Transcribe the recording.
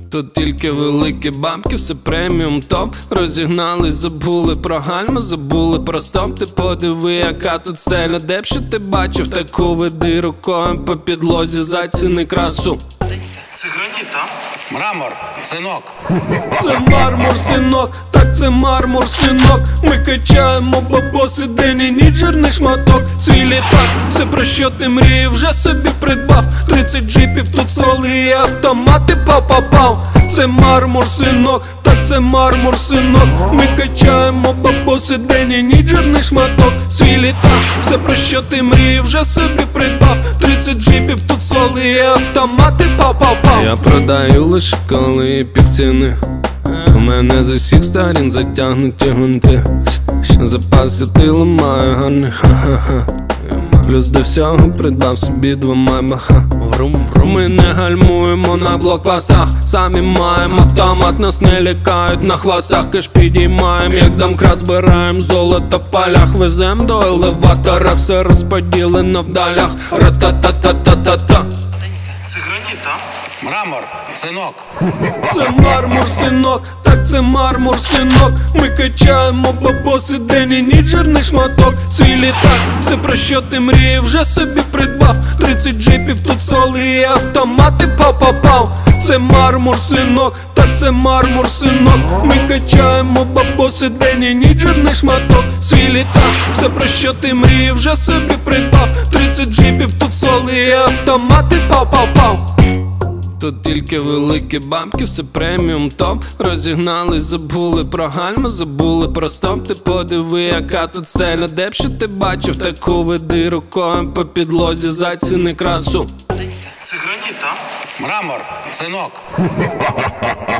Тут тільки великі бабки, все преміум топ. Розігнались, забули про гальма, забули про стоп. Ти подиви, яка тут стеля, де б ще ти бачив таку? Веди рукою по підлозі, заціни красу. Це граніт, так? Мрамор, синок. Це мармур, синок, так це мармур, синок. Ми качаємо бабоси день і ніч, жирний шматок. Свій літак, все про що ти мріяв, вже собі придбав. 30 джипів, тут стволи і автомати, пау-пау-пау. Це мармур, синок, так це мармур, синок. Ми качаємо бабоси день і ніч, жирний шматок. Свій літак, все про що ти мріяв, вже собі придбав. 30 джипів, тут стволи і автомати, пау-пау-пау. Я продаю лише коли півціни. У мене з усіх сторін затягнуті гунти. Запас я ти ламаю гарний, ха-ха-ха. Плюс до всього придбав собі 2 майбаха. Ми не гальмуємо на блокпостах, самі маємо автомат, нас не лякають на хвостах. Кеш підіймаємо, як домкрат збираємо золото в полях. Везем до елеватора, все розподілено в далях. Ра-та-та-та-та-та-та. Це граніт, так? Мрамор, синок. Це мармур, синок, так це мармур, синок. Ми качаємо бабоси день і ніч, жирний шматок. Свій літак, все про що ти мріяв, вже собі придбав. 30 джипів, тут стволи і автомати, пау-пау-пау. Це мармур, синок, так це мармур, синок. Ми качаємо бабоси день і ніч, жирний шматок. Свій літак, все про що ти мріяв, вже собі придбав. 30 джипів, тут стволи і автомати, пау-пау-пау. Тут тільки великі бабки, все преміум топ. Розігнались, забули про гальма, забули про стоп. Ти подиви, яка тут стеля, де б ще ти бачив таку? Веди рукою по підлозі, заціни красу. Це граніт, так? Мрамор, синок.